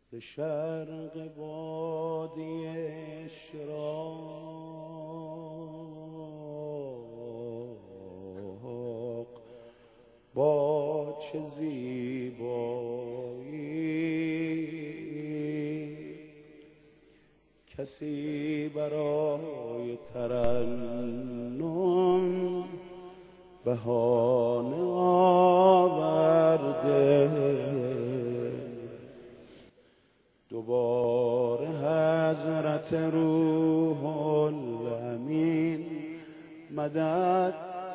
ز شرق وادی اشراق با چه زیبایی کسی برای ترنم بهانه آورده، دوباره حضرت روح الامین مدد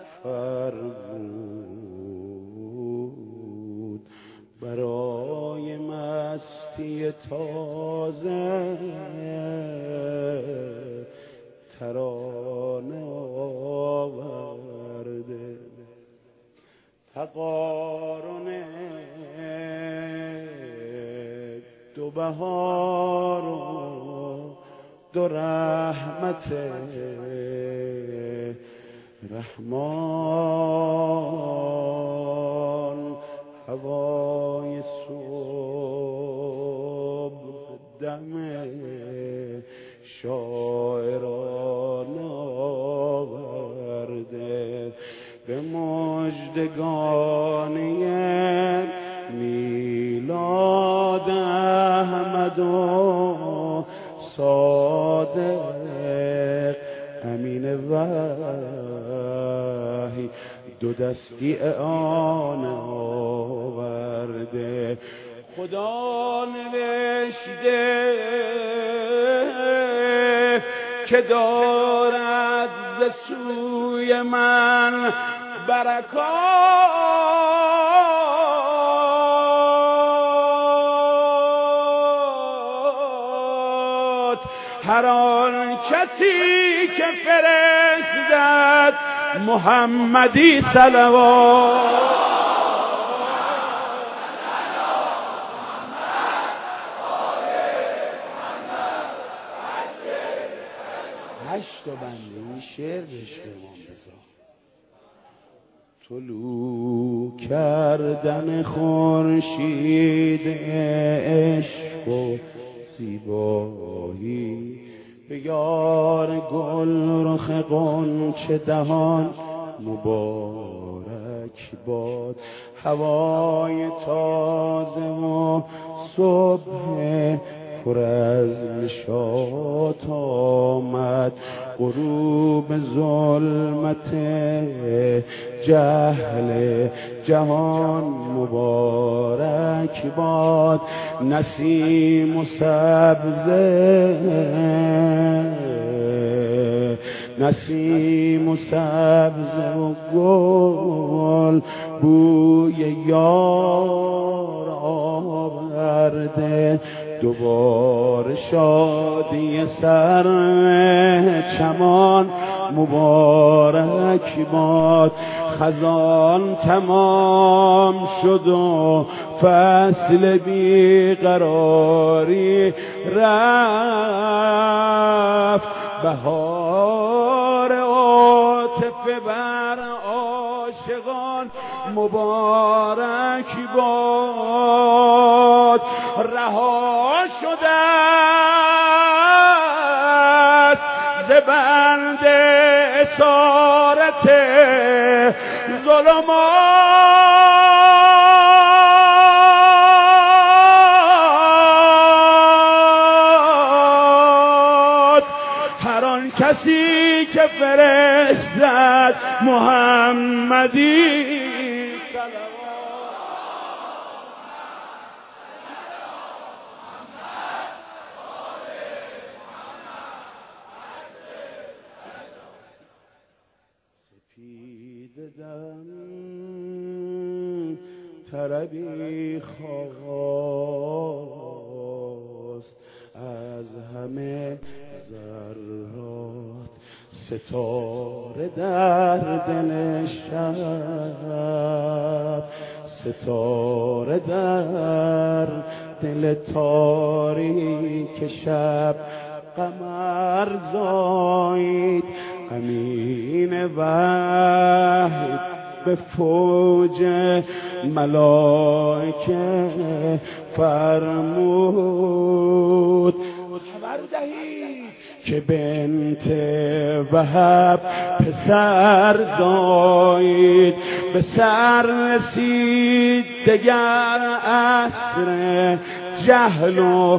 فرمود برای مستی تازه ترانه آورده. تقارن دو بهار و دو رحمت رحمان، هوای صبح دم شاعران آورده، به مژدگانی میلاد احمد و صادق امین وحی دو دستی اعانه آورده. خدا نوشته که دارد ز سوی من برکات، هر آن کسی که فرستد محمدی صلوات. هشت بنده این شعر بهش به ما بذار. طلوع کردن خورشید عشق و زیبایی، به یار گل رخ غنچه دهان مبارک باد، هوای تازه و صبح پر از نشاط آمد، غروب ظلمت جهل جهان مبارک باد، نسیم و سبزه نسیم و سبزه و گل بوی یار آورده، دوباره شادی سر چمان مبارک باد، خزان تمام شد و فصل بیقراری رفت، بهار عاطفه بر عاشقان مبارک باد، رها شده است ز بند اسارت ظلمات، هر آن کسی که فرستد محمدی طربی خواست از همه ذرات، ستاره در دل شب، ستاره در دل تاریک شب، قمر زاید امین وحی به فوج ملائکه فرمود که بنت وهب پسر زاید، به سر رسید دگر عصر جهل و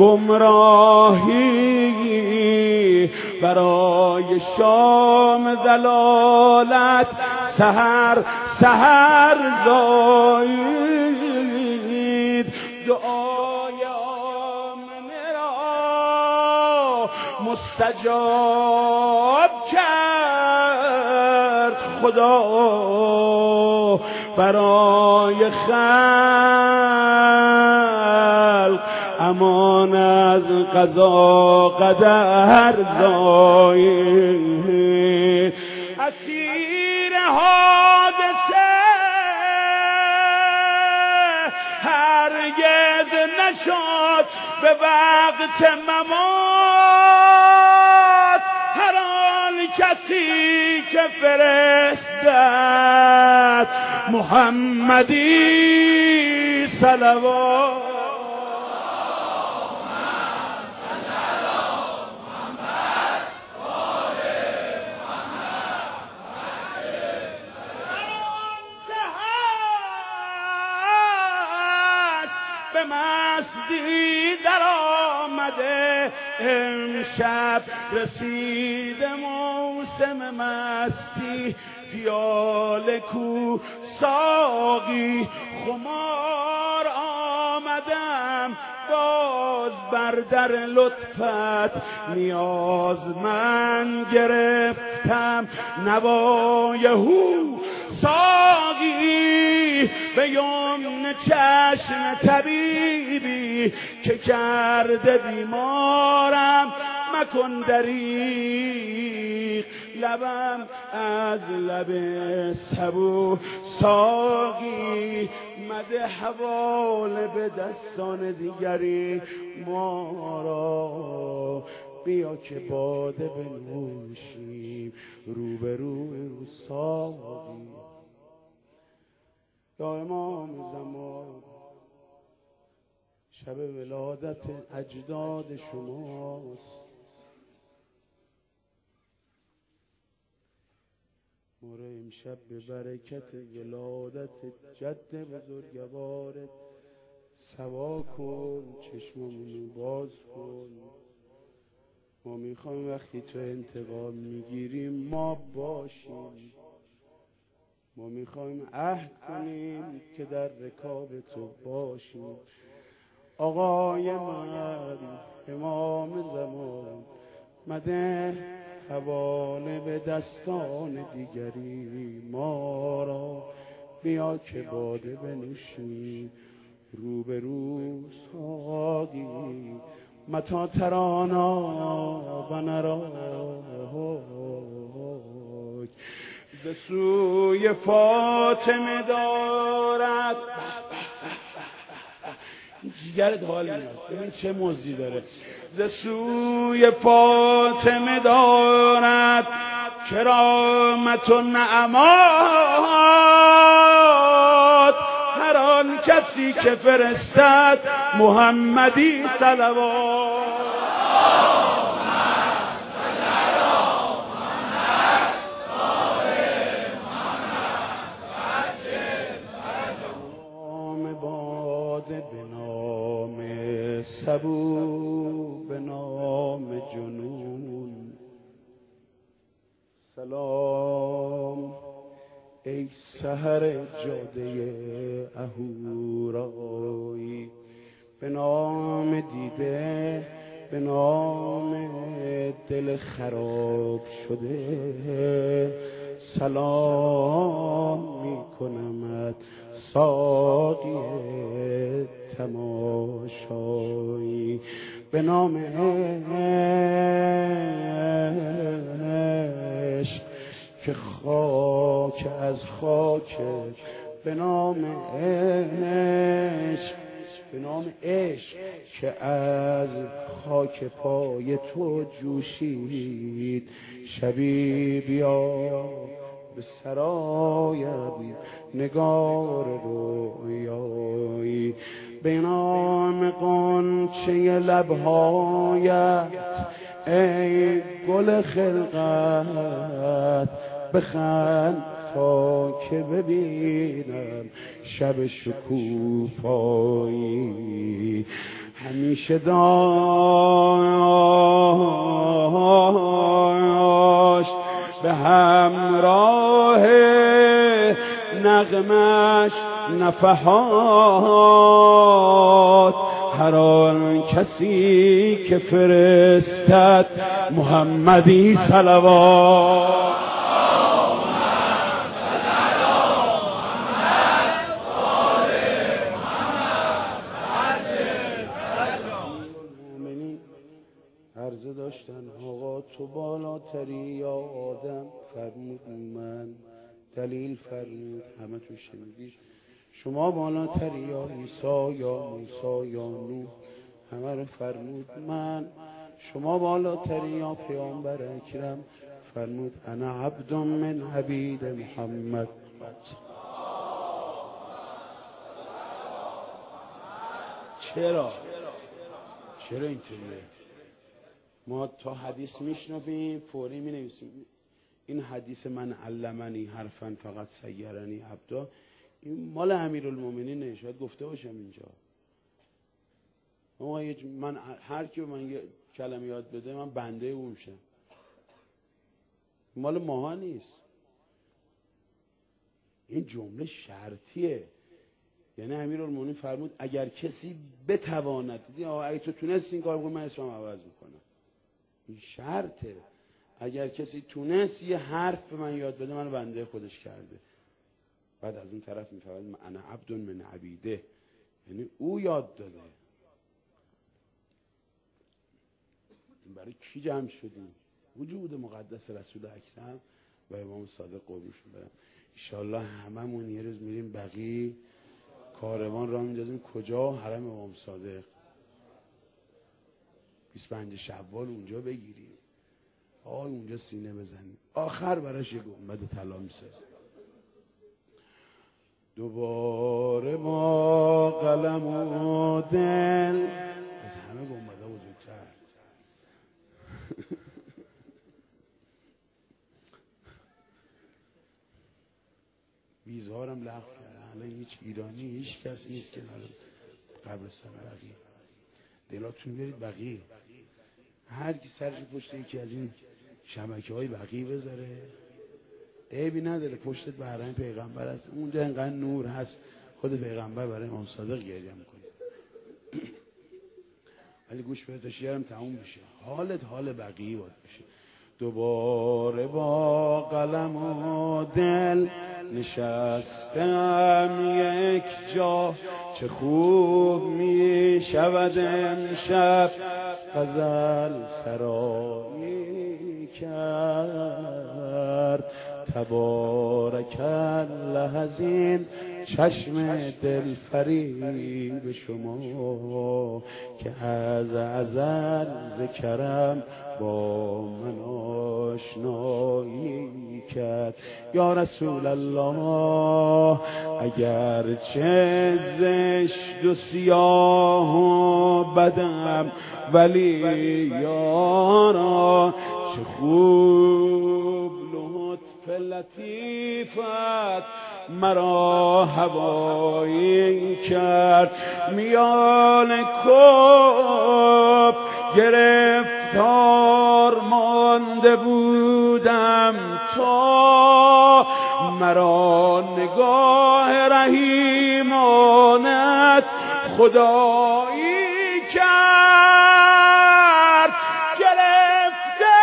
گمراهی، برای شام ضلالت سحر سحر زاید. دعای آمنه را مستجاب کرد خدا، برای خلق امان از قضا قدر زاید. اسیر حادثه هرگز نشد به وقت ممات، هر آن کسی که فرستد محمدی صلوات. به مستی در آمده امشب، رسید موسم مستی، پیاله کو ساقی خمار آمدم، باز بر در لطفت نیاز من گرفتم، نوای هو ساقی به یمن چشم طبیبی، که کرده بیمارم مکن دریغ، لبم از لب سبو ساقی، مده حواله به دستان دیگری ما را، بیا که باده بنوشیم روبرو ساقی. یا امام زمان، شب ولادت اجداد شماست، ما را امشب به برکت ولادت جد بزرگوارت سوا کن، چشممونو باز کن. ما میخوایم وقتی تو انتقام میگیریم ما باشیم، ما میخوایم عهد کنیم که در رکاب تو باشیم. آقای من امام زمان، مده حواله به دستان دیگری ما را، بیا که باده بنوشیم روبرو ساقی. متا ترانا و نراک، ز سوی فاطمه دارد. جیگرت حال میاد، ببین چه مزدی داره. ز سوی فاطمه دارد کرامت و نعمات، هر آن کسی که فرستد محمدی صلوات. سبو به نام جنون، سلام ای سحر جاده اهورایی، به نام دیده، به نام دل خراب شده، سلام می کنمت ساقی تماشایی، به نام عشق که خاک از خاک، به نام عشق، به نام عشق که از خاک پای تو جوشید. شبی بیا به سرایم نگار رویایی، به نام غنچه لبهایت ای گل خلقت بخند تا که ببینم شب شکوفایی. همیشه داشت به همراه نغمش نفحات، هر آن کسی که فرستد محمدی صلوات. عرضه داشتن آقا تو بالاتری یا آدم؟ فرمود من. دلیل فرمود همه تو شنیدید. شما بالاتری یا عیسی یا موسی یا نوح؟ همه رو فرمود من. شما بالاتری یا پیامبر اکرم؟ فرمود انا عبد من عبید محمد. چرا اینطوریه؟ ما تا حدیث میشنویم فوری مینویسیم این حدیث من علمنی حرفا فقط سیرنی عبدا، این مال امیرالمومنینه، شاید گفته باشم اینجا. من هر کی من یه کلمه یاد بده من بنده اون میشم، مال ماها نیست. این جمله شرطیه، یعنی امیرالمومنین فرمود اگر کسی بتواند، اگه تو تونست این کار بکنی من اسمم عوض میکنم. این شرطه. اگر کسی تونست یه حرف به من یاد بده من بنده خودش کرده. بعد از اون طرف میفرماید انا عبد من عبیده، یعنی او یاد داده. این برای کی جمع شدیم؟ وجود مقدس رسول اکرم و امام صادق قربونشون برم. انشالله هممون یه روز میریم بقی کاروان را میندازیم کجا؟ حرم امام صادق. 25 شوال اونجا بگیریم، اونجا سینه بزنیم، آخر براش یه گنبد طلا میسازیم. دوباره ما قلم و دل از همه گنبدها بزرگتر. ویزهارم لغو کرد. الان هیچ ایرانی هیچ کس نیست که قبرستان بقیع. دلاتون برید بقیع، هر کی سرش پشت یکی از این شبکه‌های بقیع بذاره عیبی نداره. پشتت به حرم پیغمبر هست، اونجا انقدر نور هست، خود پیغمبر برای امام صادق گریه میکنه. ولی گوش بده تا شعرم تموم بشه، حالت حال بقیع باید بشه. دوباره با قلم و دل نشستم یک جا، چه خوب می شود امشب غزل سرایی کرد. تبارک الله از این چشم دل فریب شما که از ازل ذکرم با من آشنایی کرد. یا رسول الله اگر چه زشت و سیاه و بدم، ولی یارا چه خوب لطف لطیفت مرا هوایی کرد. میان کب گرفتار مانده بودم تا مرا نگاه رحیمانت خدایی کرد. گرفته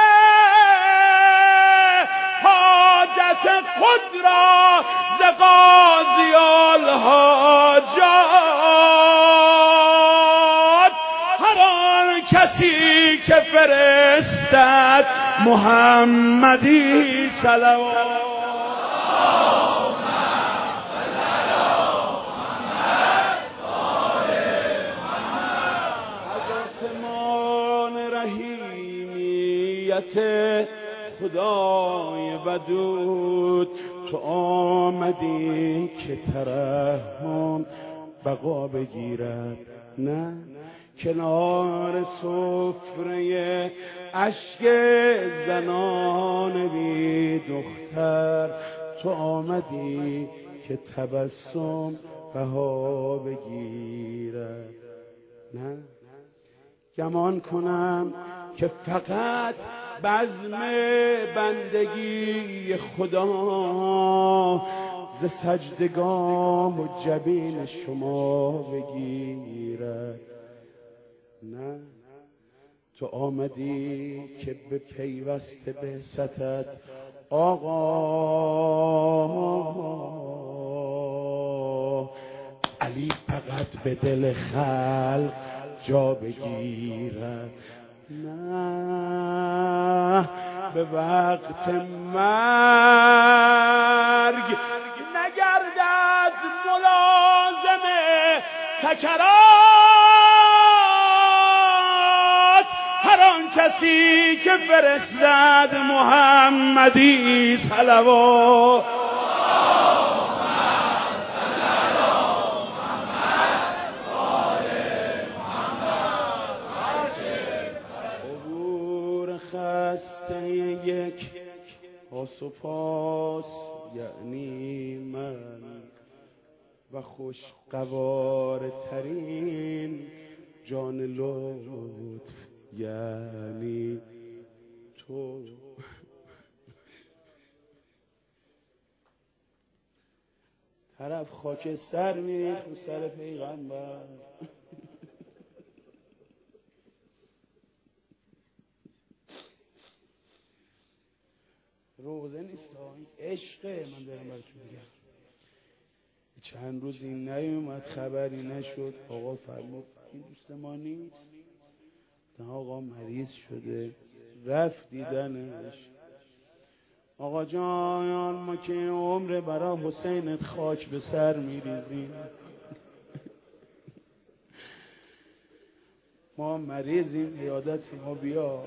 حاجت خود را ز قاضی الحاجات، هر آن کسی که فرستد محمدی صلوات. خدای ودود تو آمدی که ترحم بقا بگیرد، نه کنار سفره اشک زنان بی دختر، تو آمدی که تبسم بها بگیرد. نه گمان کنم که فقط بزم بندگی خدا ز سجدگاه و جبین شما بگیرد. نه تو آمدی که به پیوست بعثتت آقا علی فقط به دل خلق جا بگیرد. نه به وقت مرگ نگردد ملازم سکرات هر آن کسی که فرستد محمدی صلوات. خسته یک پاس و پاس یعنی من و خوشقوار ترین جان لطف یعنی تو. طرف خاک سر میریخت رو سر پیغمبر. روزه نیست، عشقه. من دارم براتون میگم چند روز این نیومد، خبری نشد. آقا فرمود این دوست ما نیست، نه آقا مریض شده. رفت دیدنش. آقا جان ما که عمر برا حسینت خاک به سر میریزیم. ما مریضیم، عیادت ما بیا.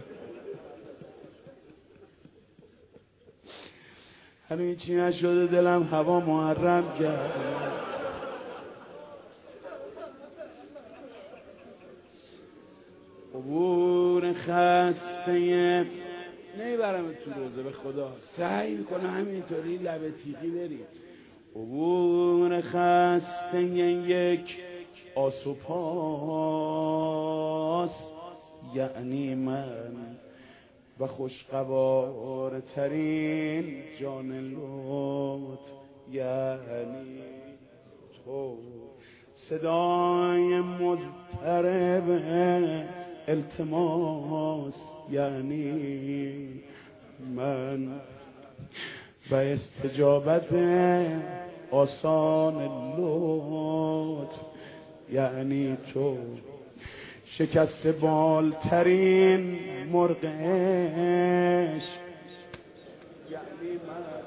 همین چی نشده دلم هوا محرم کرد. عبور خسته نمیبرم تو روزه به خدا، سعی میکنه همینطوری لبه تیغی بریم. عبور خسته یک آس و پاس یعنی من و خوشقوار ترین جان لطف یعنی تو. صدای مضطرب التماس یعنی من و استجابت آسان لطف یعنی تو. شکست بالترین مرغ عشق یعنی من.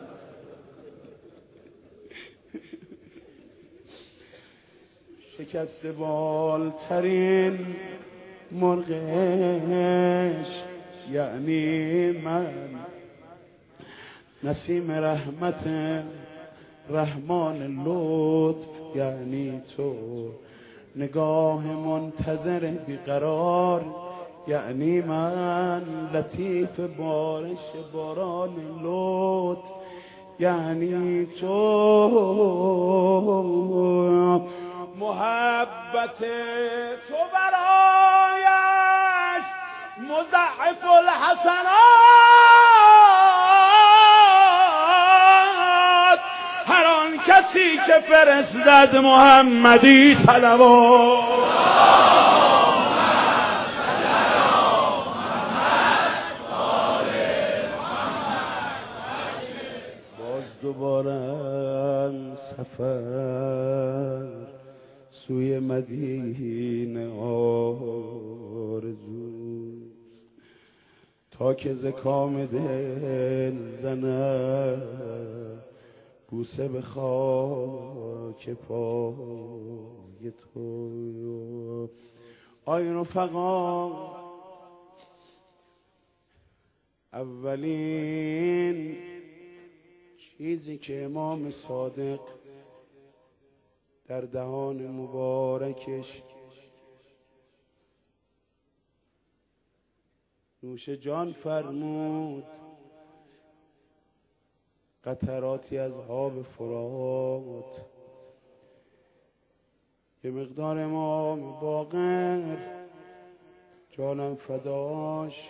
شکست بالترین مرغ عشق یعنی من. نسیم رحمت رحمان لطف یعنی تو. نگاه منتظر بیقرار یعنی من. لطیف بارش باران لطف یعنی تو. محبت تو برایش مضاعف الحسنات هر آن کسی که فرستد محمدی صلوات. باز دوباره سفر سوی مدینه آرزوست تا که ز کام دل زند بوسه به خاک پای تو. آی رفقا اولین چیزی که امام صادق در دهان مبارکش نوش جان فرمود قطراتی از آب فرات. یه مقدار امام باقر جانم فداش،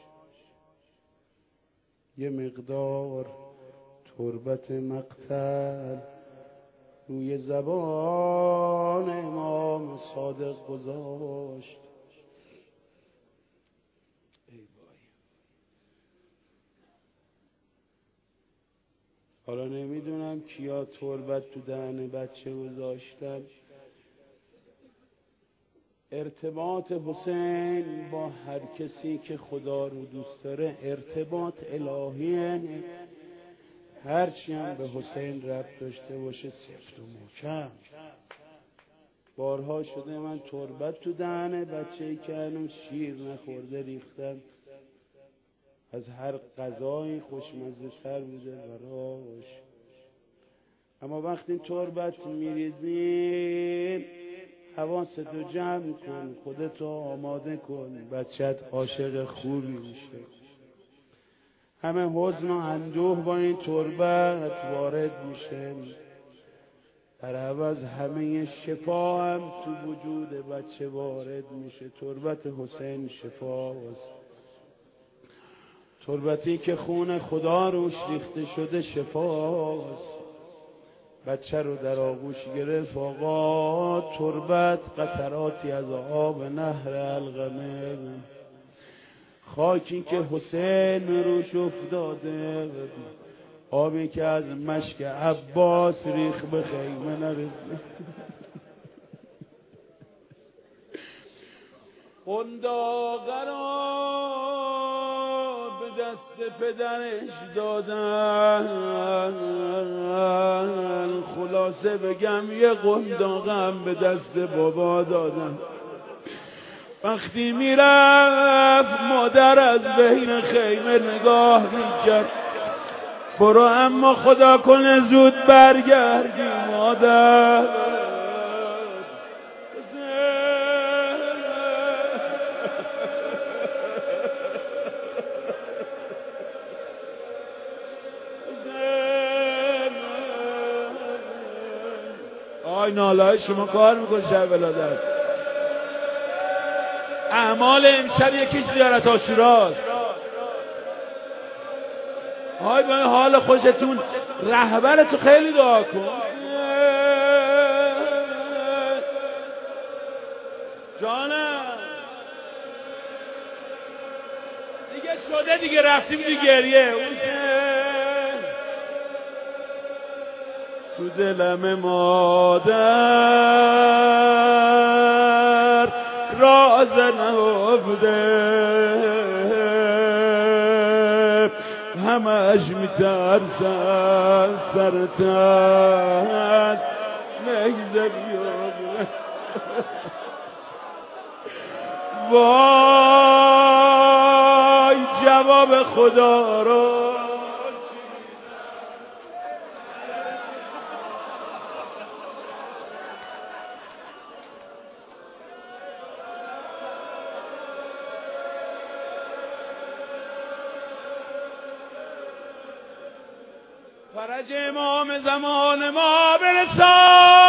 یه مقدار تربت مقتل روی زبان امام صادق گذاشت. ای وای. حالا نمیدونم کیا تربت تو دهن بچه گذاشتن. ارتباط حسین با هر کسی که خدا رو دوست داره ارتباط الهیه. هرچی هم به حسین ربط داشته باشه سفت و محکم. بارها شده من تربت تو دهن بچه‌ای که هنوز شیر نخورده ریختم، از هر غذایی خوشمزه تر بوده براش. اما وقتی تربت میریزیم حواستو جمع کن، خودتو آماده کن، بچت عاشق خوبی میشه. همه حزن و اندوه با این تربت وارد میشه، در عوض همه شفا هم تو وجود بچه وارد میشه. تربت حسین شفاست، تربتی که خون خدا روش ریخته شده شفاست. بچه رو در آغوش گرفت آقا، تربت قطراتی از آب نهر القمه، خاکی که حسین روش افتاده، آبی که از مشک عباس ریخ به خیمه نرسید. قنداقه را به دست پدرش دادن، خلاصه بگم یه قنداقم به دست بابا دادن. وقتی میرفت مادر از بین خیمه نگاه میکرد، برو اما خدا کنه زود برگردی مادر. آی نالای شما کار میکن شب ولادت. اعمال امشب یکیش زیارت عاشوراست. آی به حال خوشتون رهبرتو خیلی دعا کن. جانم دیگه شده دیگه، رفتیم دیگه گریه. تو دلم مادر راز نهفته، همش میترسن سرتن نگذری. وای جواب خدا رو فرج امام زمان ما برسان.